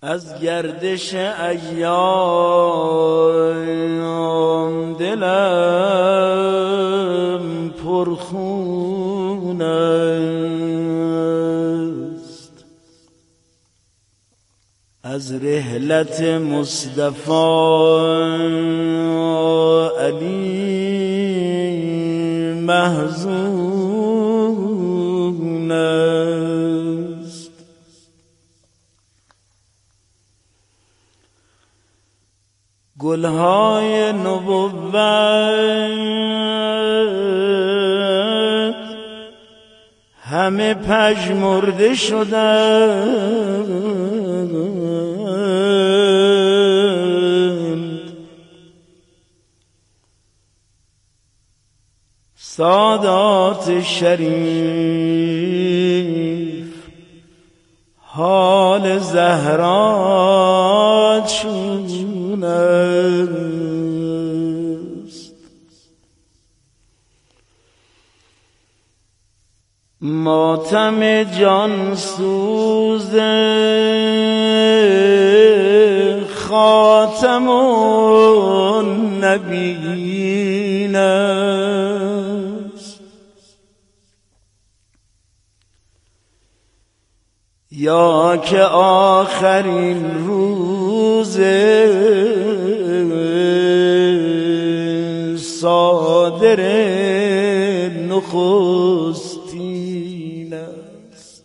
از گردش ایام دلم پرخون است، از رحلت مصطفی علی محزون است. گلهای نبوت همه پژمرده شدند، سادات شریف حال زهرا چون است. ماتم جان سوز خاتم النبیین است، یا که آخرین روز صادر نخستین است.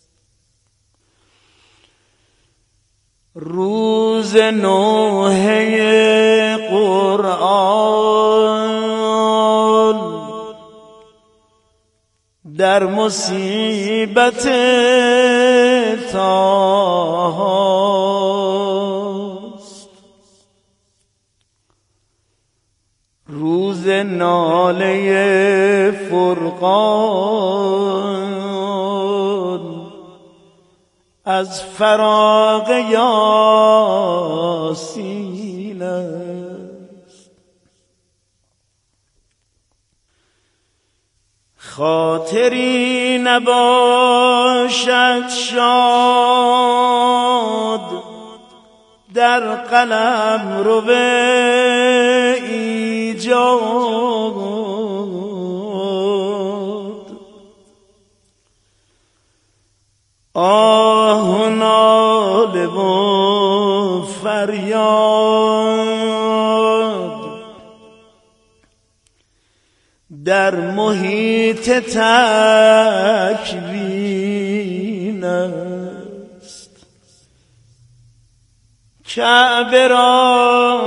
روز نوحه قرآن در مصیبت تاست، روز ناله فرقان از فراق یاسین است. خاطری نباشد شاد در قلم رو ایجاد، آه و ناله و فریاد در محیط تکوین است. کعبه را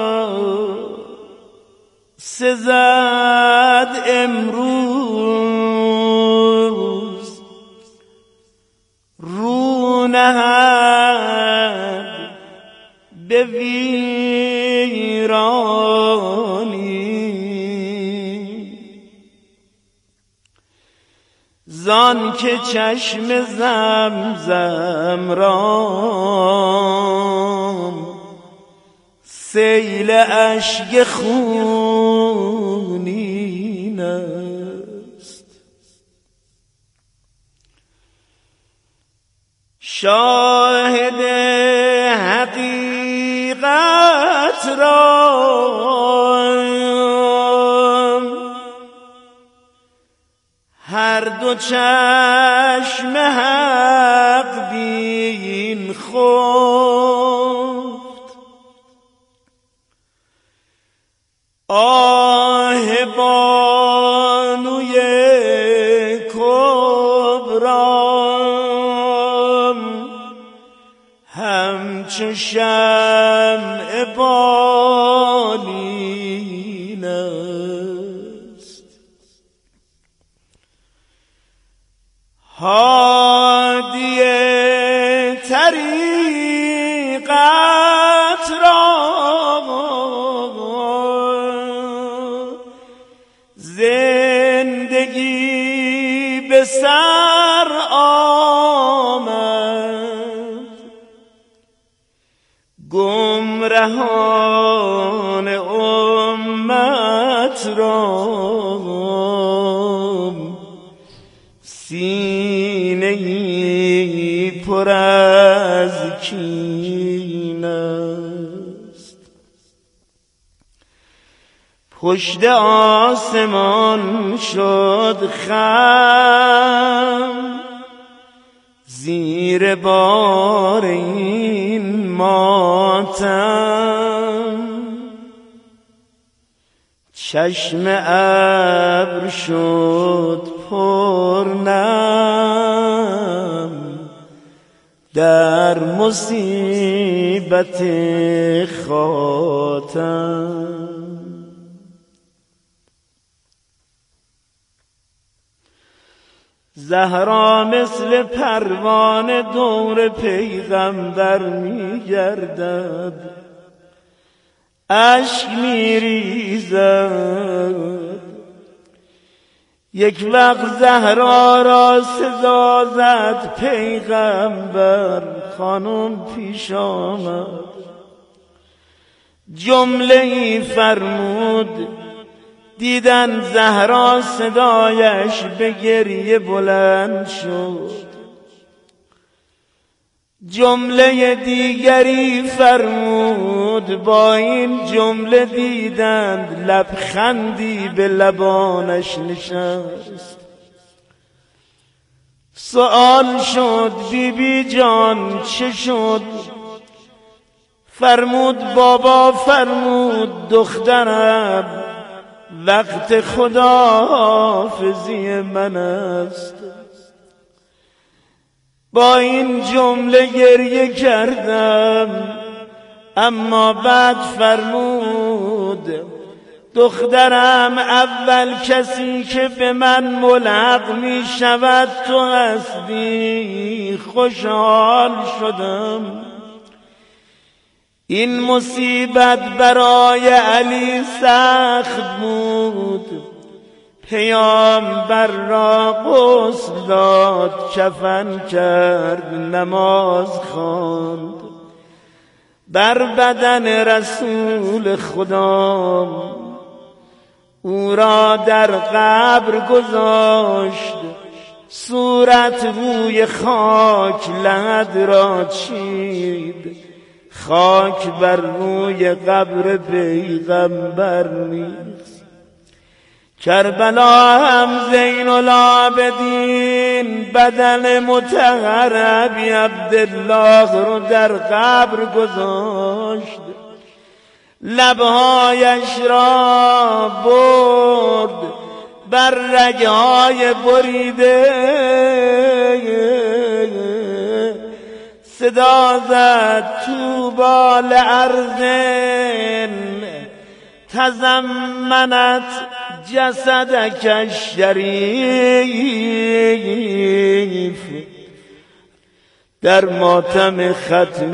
سزد امروز رو نهد به ویرانی، زان که چشم زمزم را سیل اشک خونین است. شاهد حقیقت را هر دو چشم حق بین خفت، آه بانوی کبرام همچو شمع بالین است. هادی طریقت را زندگی به سر آمد، گمرهان امت را سینه‌ای پر از کینه پشت آسمان شد خم، زیر بار این ماتم چشم ابر شد پرنم در مصیبت خاتم. زهرا مثل پروانه دور پیغمبر می گردد، اشک می ریزد. یک وقت زهرا را صدا زد پیغمبر، خانم پیش آمد جمله ای فرمود. دیدن زهرا صدایش به گریه بلند شد. جمله دیگری فرمود، با این جمله دیدند لبخندی به لبانش نشست. سؤال شد بی بی جان چه شد؟ فرمود بابا فرمود دخترم وقت خداحافظی من است. با این جمله گریه کردم، اما بعد فرمود دخترم اول کسی که به من ملحق می شود تو هستی. خوشحال شدم. این مصیبت برای علی سخت بود. پیامبر را غسل داد، کفن کرد، نماز خواند، بر بدن رسول خدا او را در قبر گذاشت. صورت روی خاک لحد را چید، خاک بر روی قبر پیغمبر نیست. کربلا هم زین العابدین بدن مطهر ابی عبدالله رو در قبر گذاشت. لبهایش را برد بر رگهای بریده، صدا زد طوبی لارض تضمنت جسدک الشریف. در ماتم ختم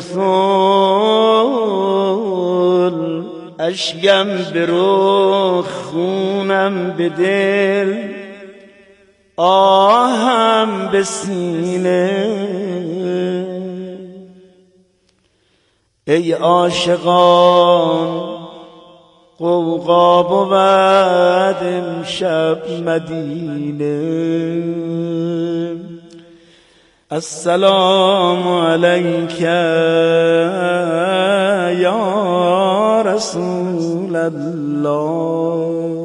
رسول اشکم به رخ خونم به دل، آهم به سینه. ای عاشقان غوغا بود امشب مدینه. السلام علیک یا رسول الله.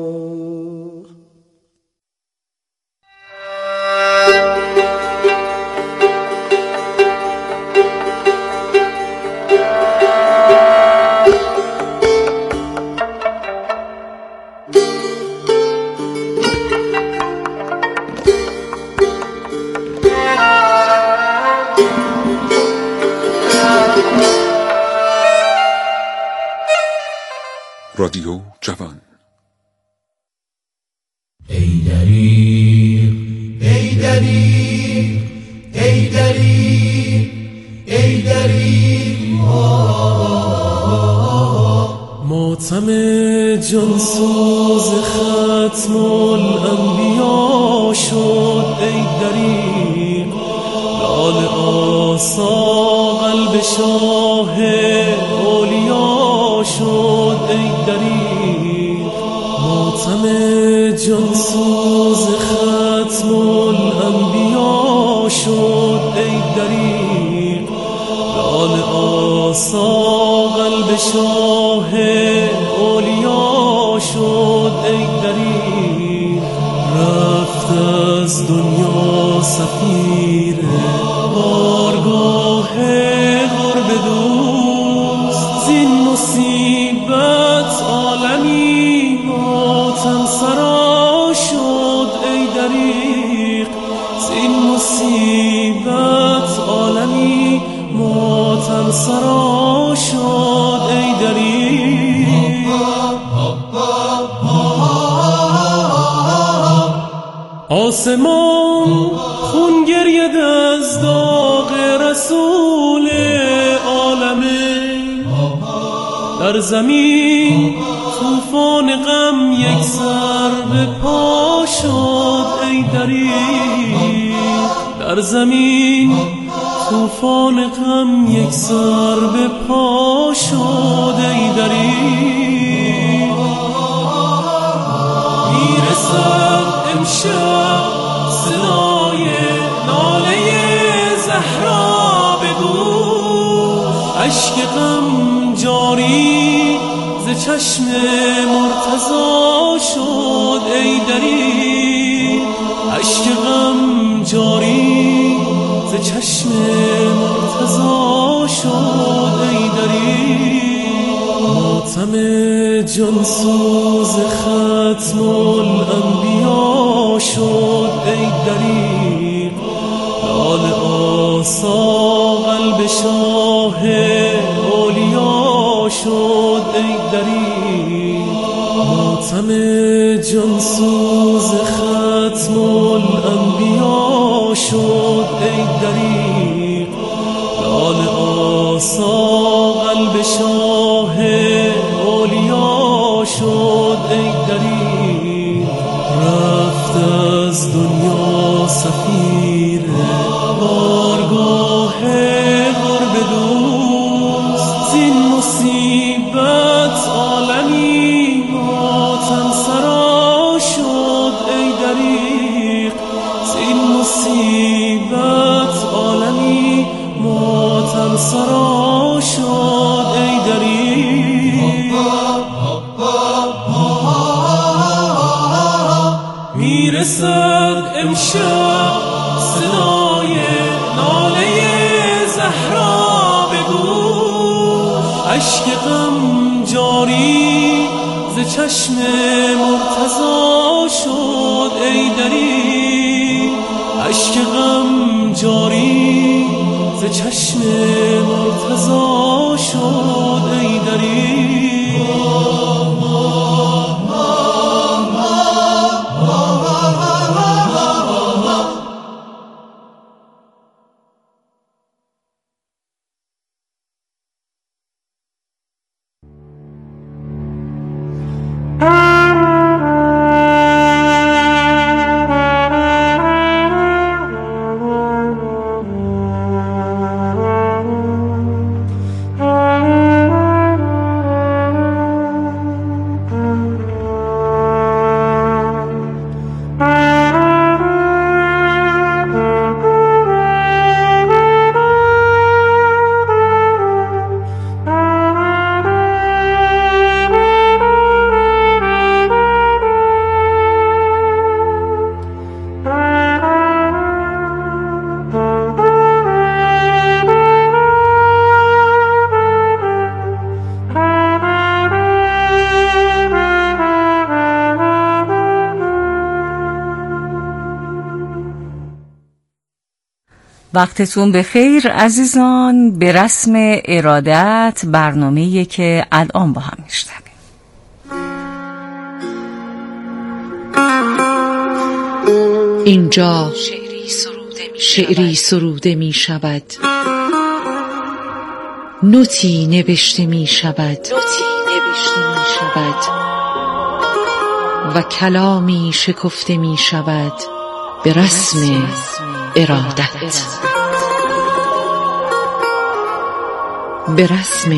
رادیو جوان. ای دریغ ای دریغ ای دریغ ای دریغ ماتم جانسوز ختم الانبیا شد. ای دریغ لال آسا قلب شاه اولیا شد. ای دریغ ماتم جانسوز ختم الانبیا شد. ای دریغ لال آسا قلب شاه اولیا شد. سفیر بارگاه غرب دوست، زین مصیبت عالمی ماتم سرا شد ای دریغ، زین مصیبت عالمی ماتم سرا شد ای دریغ. آسمان خون گرید از داغ رسول عالمه، در زمین طوفان غم یک سر به پا شد ای دریغ، در زمین طوفان غم یک سر به پا شد ای دریغ. میرسد امشب صدای ناله زهرا به گوش، اشک غم جاری ز چشم مرتضی شد ای دریغ، اشک غم جاری ز چشم مرتضی شد ای دریغ. ماتم جانسوز ختم الانبیا شد ای دریغ، لال آسا قلب شاه اولیا شد ای دریغ. ماتم جانسوز ختم الانبیا شد ای دریغ، لال آسا قلب شاه اولیا شد ای دریغ. رفت از دنیا سفیر بارگاه غرب دوست، زین مصیبت عالمی ماتم سرا شد ای دریغ، زین مصیبت عالمی ماتم سرا شد ای دریغ. میرسد امشب صدای ناله زهرا به گوش، اشک غم جاری ز چشم مرتضی شد ای دریغ، اشک غم جاری ز چشم مرتضی شد ای دریغ. وقتتون بخیر عزیزان. به رسم ارادت برنامه‌ای که الان با هم میشنویم. اینجا شعری سروده می شود، نوتی نوشته می شود و کلامی شکفته می شود به رسم ارادت. به رسم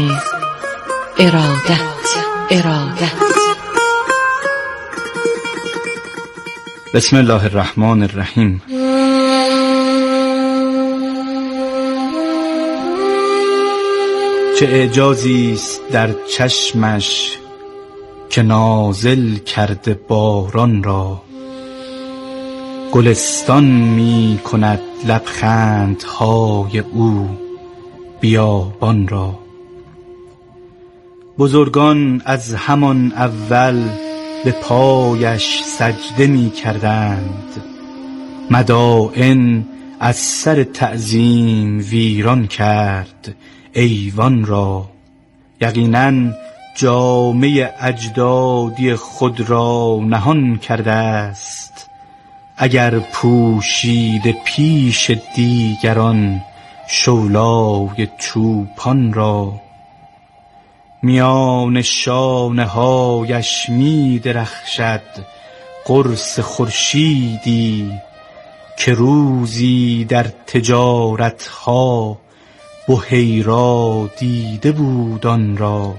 ارادت. بسم الله الرحمن الرحیم. چه اعجازی است در چشمش که نازل کرده باران را، گلستان می کند لبخندهای او بیابان را. بزرگان از همان اول به پایش سجده می کردند، مدائن از سر تعظیم ویران کرد ایوان را. یقیناً جامه اجدادی خود را نهان کرده است، اگر پوشیده پیش دیگران شولای چوپان را. میان شانه هایش می درخشد قرص خورشیدی، که روزی در تجارت ها بحیرا دیده بود آن را.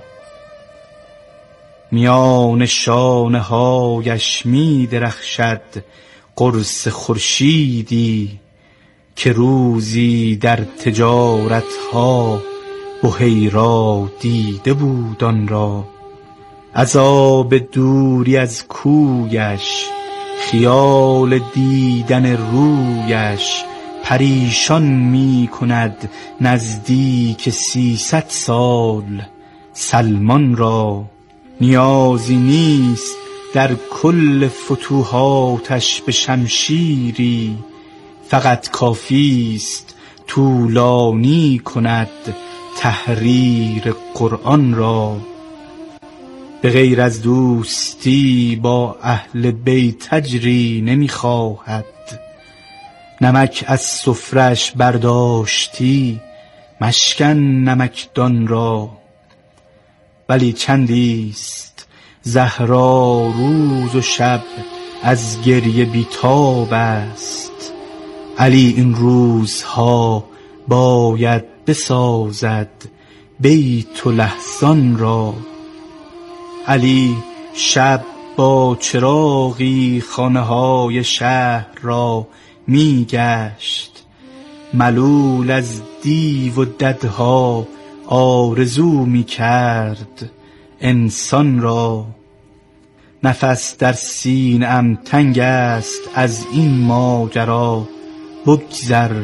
میان شانه هایش می درخشد قرص خورشیدی، که روزی در تجارت ها بحیرا دیده بود آن را. عذاب دوری از کویش، خیال دیدن رویش، پریشان می کند نزدیک 300 سال سلمان را. نیازی نیست در کل فتوحاتش به شمشیری، فقط کافی است طولانی کند تحریر قرآن را. به غیر از دوستی با اهل بیت تجری نمی خواهد، نمک از سفرش برداشتی مشکن نمکدان را. ولی چندیست زهرا روز و شب از گریه بیتاب است، علی این روزها باید بسازد بیت الاحزان را. علی شب با چراغی خانه های شهر را می گشت، ملول از دیو و ددها آرزو می کرد انسان را. نفس در سینه‌ام تنگ است از این ماجرا، بگذر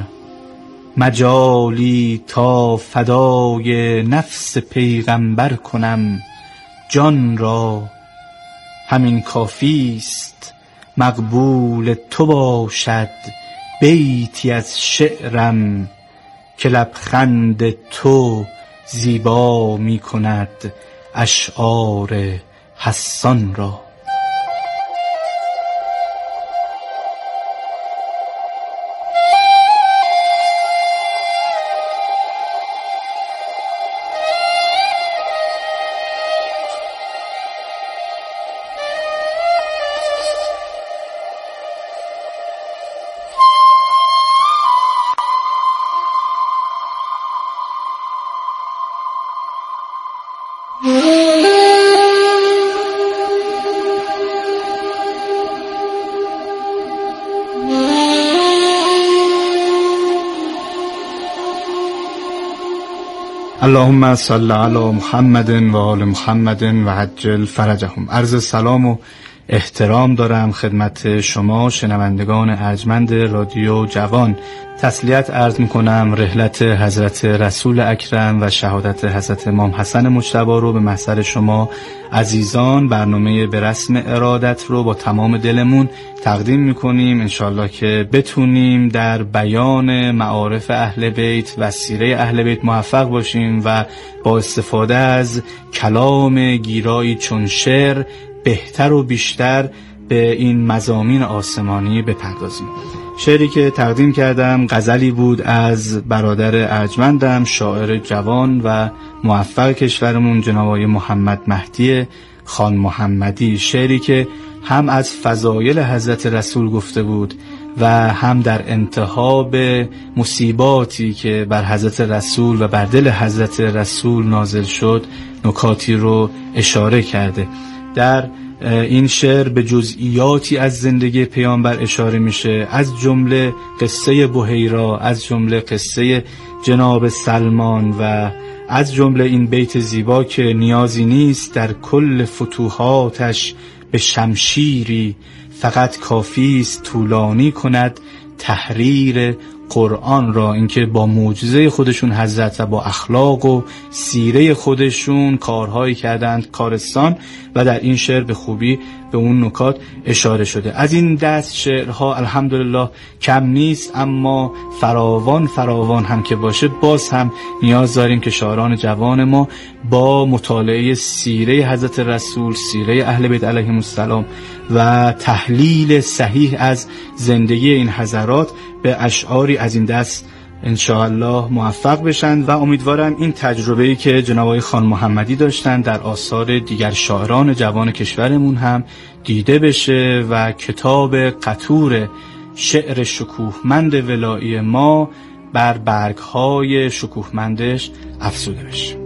مجالی تا فدای نفس پیغمبر کنم جان را. همین کافی است مقبول تو باشد بیتی از شعرم، که لبخند تو زیبا می کند اشعار حسان را. اللهم صل علی محمد و آل محمد و عجل فرجهم. عرض سلام و احترام دارم خدمت شما شنوندگان ارجمند رادیو جوان. تسلیت عرض میکنم رحلت حضرت رسول اکرم و شهادت حضرت امام حسن مجتبی رو به محضر شما عزیزان برنامه به رسم ارادت رو با تمام دلمون تقدیم میکنیم. انشالله که بتونیم در بیان معارف اهل بیت و سیره اهل بیت موفق باشیم و با استفاده از کلام گیرایی چون شعر بهتر و بیشتر به این مضامین آسمانی بپردازیم. شعری که تقدیم کردم غزلی بود از برادر ارجمندم شاعر جوان و موفق کشورمون جناب آقای محمد مهدی خان محمدی. شعری که هم از فضایل حضرت رسول گفته بود و هم در انتها به مصیباتی که بر حضرت رسول و بر دل حضرت رسول نازل شد نکاتی رو اشاره کرده. در این شعر به جزئیاتی از زندگی پیامبر اشاره میشه، از جمله قصه بحیرا، از جمله قصه جناب سلمان و از جمله این بیت زیبا که نیازی نیست در کل فتوحاتش به شمشیری، فقط کافی است طولانی کند تحریر قرآن را. اینکه با معجزه خودشون حضرت و با اخلاق و سیره خودشون کارهایی کردند کارستان و در این شعر به خوبی به اون نکات اشاره شده. از این دست شعرها الحمدلله کم نیست، اما فراوان هم که باشه باز هم نیاز داریم که شاعران جوان ما با مطالعه سیره حضرت رسول، سیره اهل بیت علیهم السلام و تحلیل صحیح از زندگی این حضرات به اشعاری از این دست انشاءالله موفق بشن و امیدوارم این تجربه‌ای که جناب آقای خان محمدی داشتن در آثار دیگر شاعران جوان کشورمون هم دیده بشه و کتاب قطور شعر شکوهمند ولایی ما بر برگ‌های شکوهمندش افزوده بشه.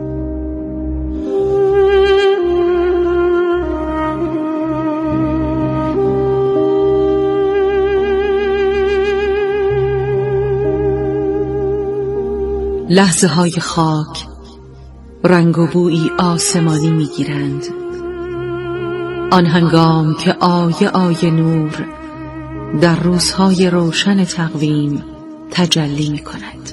لحظه های خاک رنگ و بویی آسمانی میگیرند، آن هنگام که آیه نور در روزهای روشن تقویم تجلی می کند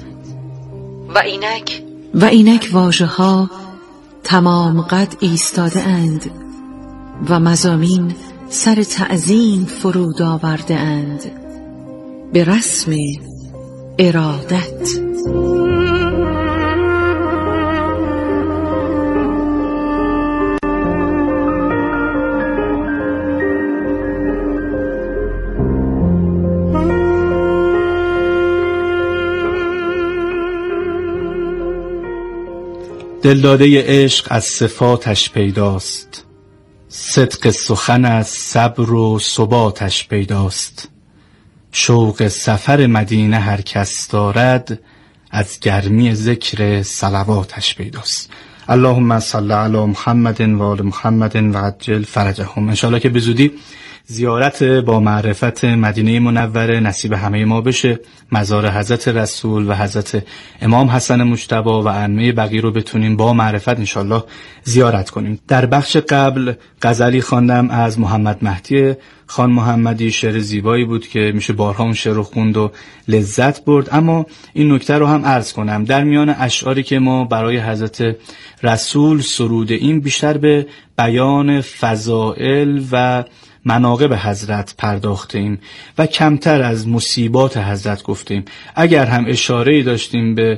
و اینک واژه ها تمام قد ایستاده اند و مضامین سر تعظیم فرود آورده اند به رسم ارادت. دلداده عشق از صفاتش پیداست، صدق سخن از صبر و ثباتش پیداست. شوق سفر مدینه هر کس دارد، از گرمی ذکر صلواتش پیداست. اللهم صل علی محمد و آل محمد و عجل فرجهم. انشاءالله که به زودی زیارت با معرفت مدینه منوره نصیب همه ما بشه، مزار حضرت رسول و حضرت امام حسن مجتبی و ائمه بقیه رو بتونیم با معرفت انشاءالله زیارت کنیم. در بخش قبل غزلی خواندم از محمد مهدی خان محمدی، شعر زیبایی بود که میشه بارها اون شعر رو خوند و لذت برد. اما این نکته رو هم عرض کنم، در میان اشعاری که ما برای حضرت رسول سروده ایم بیشتر به بیان فضائل و مناقب حضرت پرداختیم و کمتر از مصیبات حضرت گفتیم. اگر هم اشاره‌ای داشتیم به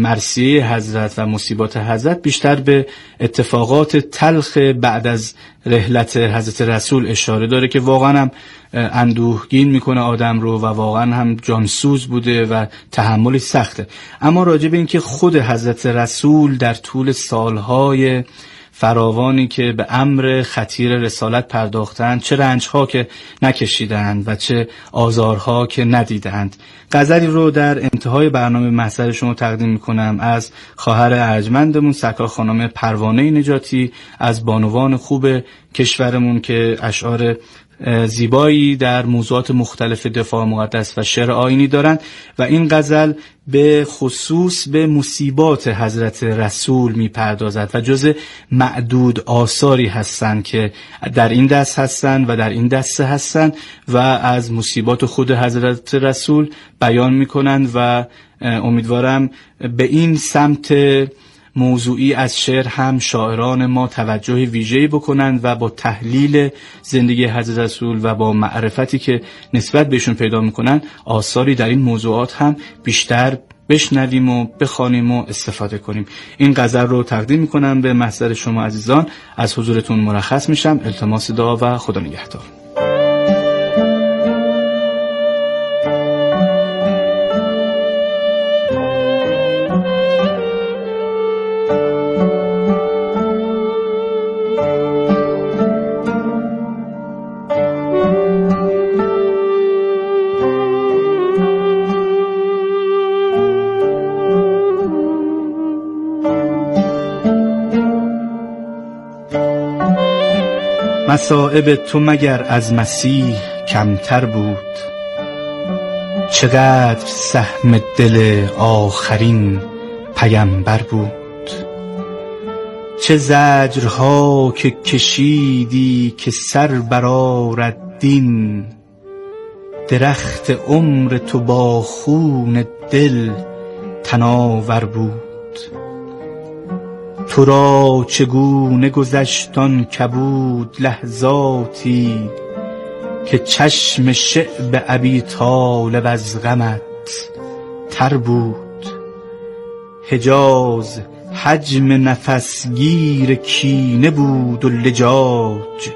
مرثیه حضرت و مصیبات حضرت، بیشتر به اتفاقات تلخ بعد از رحلت حضرت رسول اشاره داره که واقعا هم اندوهگین میکنه آدم رو و واقعا هم جانسوز بوده و تحملی سخته. اما راجع به این که خود حضرت رسول در طول سالهای فراوانی که به امر خطیر رسالت پرداختند، چه رنجها که نکشیدند و چه آزارها که ندیدند. غزلی رو در انتهای برنامه محضر شما تقدیم میکنم از خواهر ارجمندمون سرکار خانم پروانه نجاتی، از بانوان خوب کشورمون که اشعار زیبایی در موضوعات مختلف دفاع مقدس و شعر آیینی دارند و این غزل به خصوص به مصیبات حضرت رسول میپردازد و جز معدود آثاری هستند که در این دست هستند و در این دسته هستند و از مصیبات خود حضرت رسول بیان میکنند و امیدوارم به این سمت موضوعی از شعر هم شاعران ما توجه ویژه‌ای بکنند و با تحلیل زندگی حضرت رسول و با معرفتی که نسبت بهشون پیدا میکنن آثاری در این موضوعات هم بیشتر بشنویم و بخوانیم و استفاده کنیم. این غزل رو تقدیم میکنم به محضر شما عزیزان، از حضورتون مرخص میشم. التماس دعا و خدا نگهدار. مصائب تو مگر از مسیح کمتر بود، چقدر سهم دل آخرین پیمبر بود. چه زجرها که کشیدی که سر برآرد دین، درخت عمر تو با خون دل تناور بود. تو را چگونه گذشت آن کبود لحظاتی که چشم شعب ابی طالب از غمت تر بود. حجاز حجم نفسگیر کینه بود و لجاج،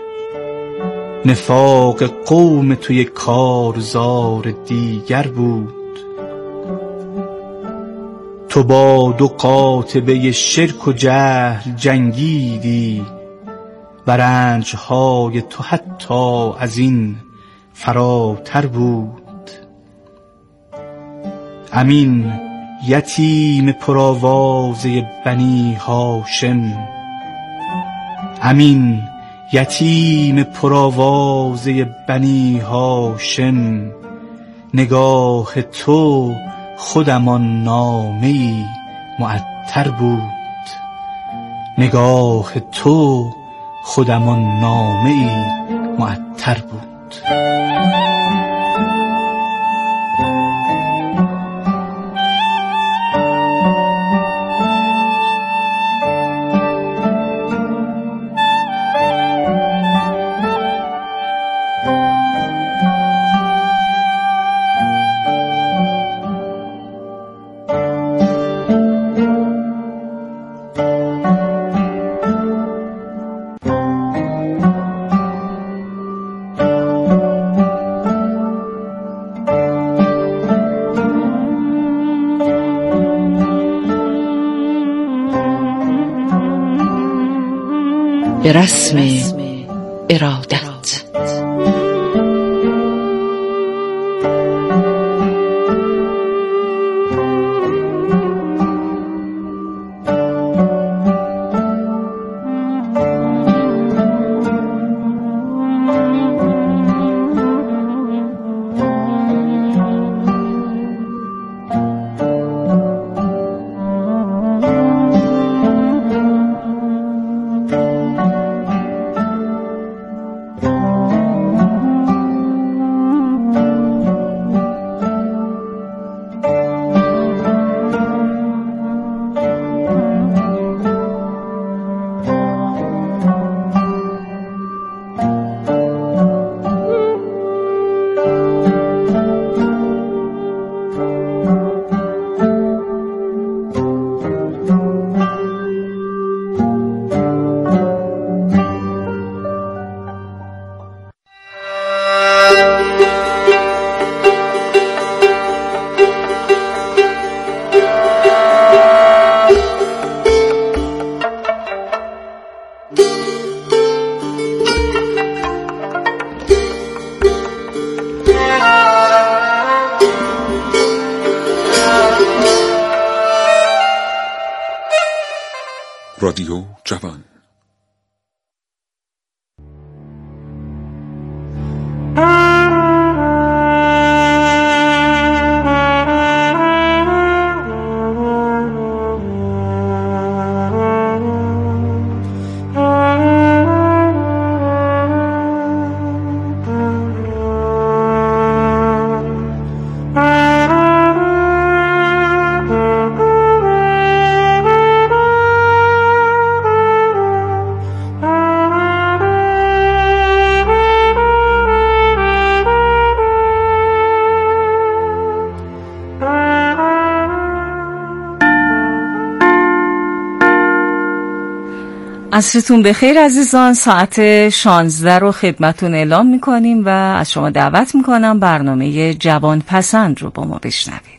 نفاق قوم توی کارزار دیگر بود. تو با دو قاطبه شرک و جهل جنگیدی و رنجهای تو حتی از این فراتر بود. امین یتیم پرآوازه بنی هاشم، امین یتیم پرآوازه بنی هاشم، نگاه تو خودم آن نامه‌ای معطر بود. نگاه تو خودم آن نامه‌ای معطر بود. به رسم ارادت. رادیو جوان. عصرتون بخیر عزیزان. ساعت 16 رو خدمتون اعلام میکنیم و از شما دعوت میکنم برنامه جوان پسند رو با ما بشنوید.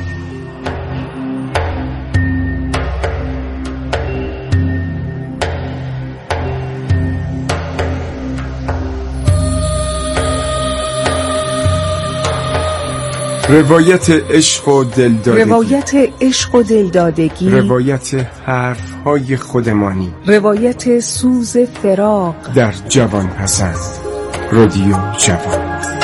روایت عشق و دلدادگی، روایت عشق و دلدادگی، روایت حرفهای خودمانی، روایت سوز فراق در جوان پسند. رادیو جوان.